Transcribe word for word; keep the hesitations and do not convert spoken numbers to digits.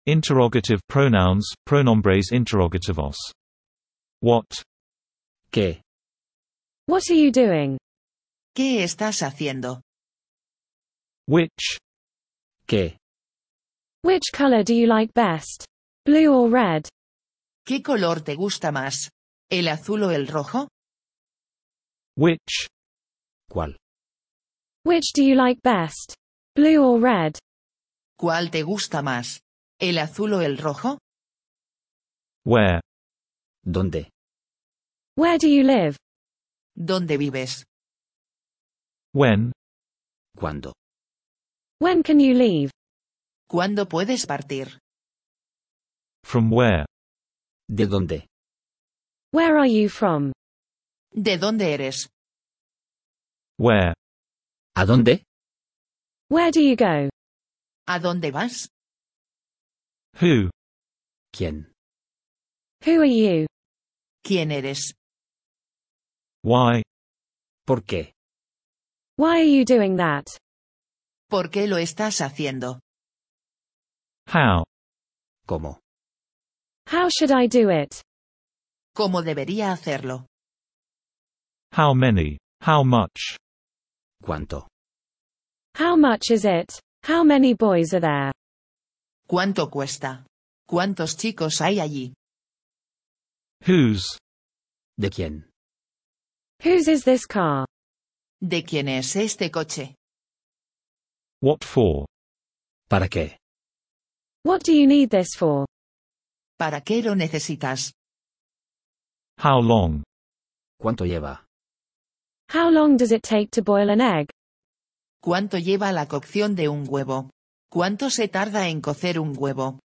Interrogative pronouns, pronombres interrogativos. What? ¿Qué? What are you doing? ¿Qué estás haciendo? Which? ¿Qué? Which color do you like best? Blue or red? ¿Qué color te gusta más? ¿El azul o el rojo? Which? ¿Cuál? Which do you like best? Blue or red? ¿Cuál te gusta más? ¿El azul o el rojo? Where? ¿Dónde? Where do you live? ¿Dónde vives? When? ¿Cuándo? When can you leave? ¿Cuándo puedes partir? From where? ¿De dónde? Where are you from? ¿De dónde eres? Where? ¿A dónde? Where do you go? ¿A dónde vas? Who? ¿Quién? Who are you? ¿Quién eres? Why? ¿Por qué? Why are you doing that? ¿Por qué lo estás haciendo? How? ¿Cómo? How should I do it? ¿Cómo debería hacerlo? How many? How much? ¿Cuánto? How much is it? How many boys are there? ¿Cuánto cuesta? ¿Cuántos chicos hay allí? Whose? ¿De quién? Whose is this car? ¿De quién es este coche? What for? ¿Para qué? What do you need this for? ¿Para qué lo necesitas? How long? ¿Cuánto lleva? How long does it take to boil an egg? ¿Cuánto lleva la cocción de un huevo? ¿Cuánto se tarda en cocer un huevo?